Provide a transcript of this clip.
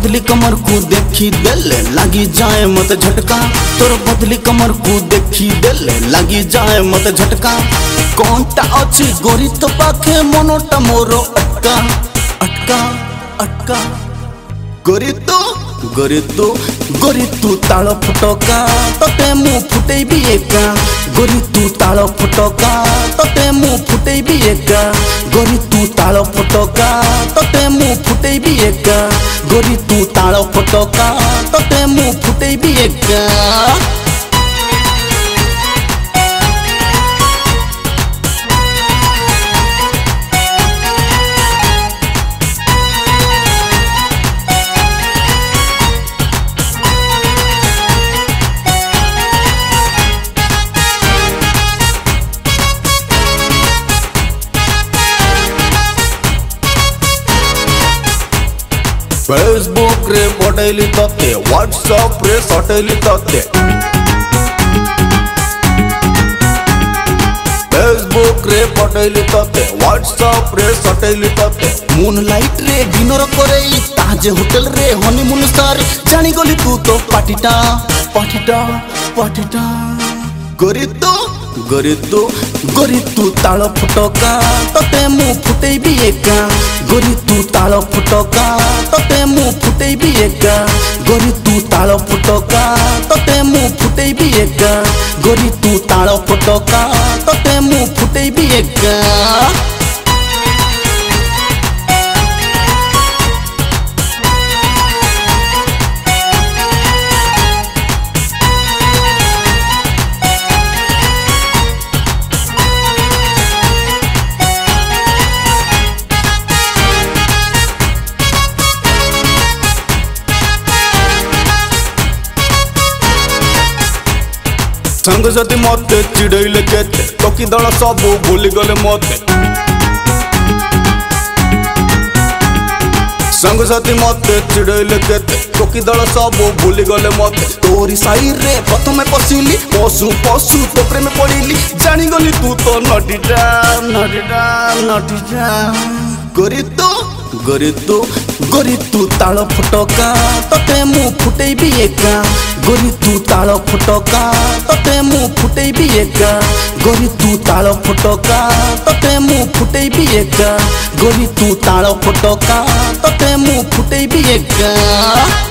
बदली कमर को देखी देले लगी जाए मत झटका। तोर बदली कमर को देखी देले लगी जाए मत झटका। कौनटा अच्छी गोरी तो पाखे मनोटा मोरो अटका अटका अटका। गोरी तू ताल फुटका तते मु फुटेबी एका। गोरी तू ताल फुटका तते मु फुटेबी एका। गोरी तू ताल फुटका तते मु फुटेबी एका। गोरी तू ताल फुटका तते मु फुटेबी एका। फेसबुक रे पटेली तते व्हाट्सएप रे सटेली तते। फेसबुक रे पटेली तते व्हाट्सएप रे सटेली तते। मूनलाइट रे डिनर करे ताज होटल रे हनीमून सारे जानी गली तू तो पाटिटा पाटिटा पाटिटा। गोरी तू ताल फुटका तते मु फुटेबी एका। गोरी तू ताल फुटका तते मु फुटेबी एका। गोरी तू ताल फुटका तते मु फुटेबी एका। गोरी तू ताल फुटका तते मु फुटेबी एका। संगसाथी मते चिड़ैले केते टोकी दल सब भूली गले मते। संगसाथी मते चिड़ैले केते टोकी दल सब भूली गले मते। तोरी साई रे प्रथमे पशिली पशु पशु तो प्रेम पड़िली जानी गली तू तो नटीटा नटीटा नटीटा। गोरी तू ताल फुटका तते मु फुटेबी एका। गोरी तू ताल फुटका तते मु फुटेबी एका। गोरी तू ताल फुटका तते मु फुटेबी एका। गोरी तू ताल फुटका तते मु फुटेबी एका।